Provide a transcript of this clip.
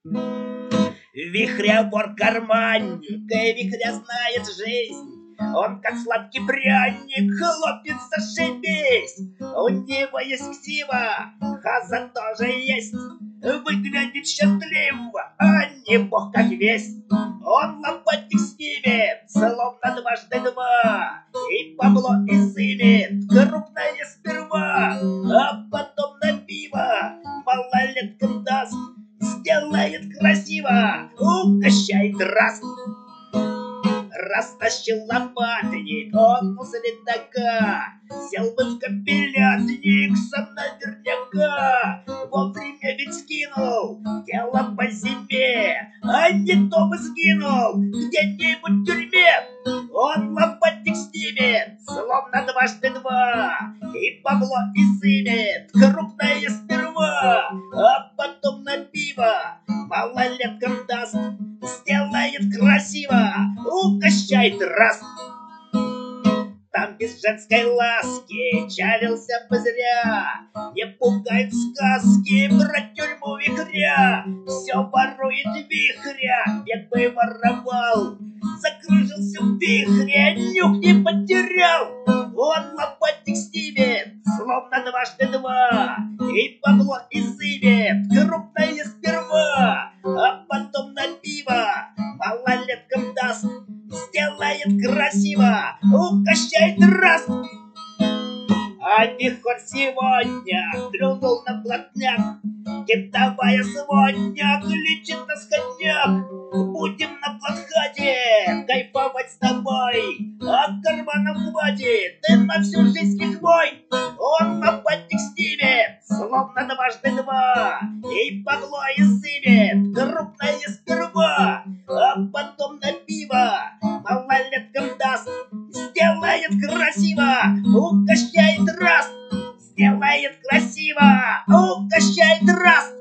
Вихря вор-карманник, и вихря знает жизнь. Он как сладкий пряник, хлопец, зашибись. У него есть ксива, хаза тоже есть. Выглядит счастливо, а не бог как весть. Он лопатник снимет, словно дважды два. И бабло изымет, крупное сперва. А потом на пиво малолеткам даст. Сделает красиво, угощает раз. Растащил лопатник, он у следака. Сел бы в капелятник сам наверняка. Вовремя ведь скинул тело по зиме, а не то бы сгинул где-нибудь в тюрьме. Он лопатник снимет, словно дважды два. И бабло изымет, крупное сперва. А потом на пиво малолеткам даст. Сделает красиво, угощает раз. Там без женской ласки чалился бы зря. Не пугают сказки про тюрьму вихря. Все ворует вихря, век бы воровал. Закружился в вихре, нюх не потерял. Он лопатник снимет, словно дважды два. И бабло изымет, крупное сперва. А потом на пиво малолеткам даст. Сделает красиво, угощает раз. А вихор сегодня плюнул на блатняк. Китовая сводня глядит на сходняк. Будем на платхате кайфовать с тобой. А карманов хватит, ты на всю жизнь лихвой. Он лопатник снимет, словно дважды два. И бабло изымет, крупное сперва. А потом на пиво малолеткам даст. Сделает красиво, угощает раз. Сделает красиво, угощает раз.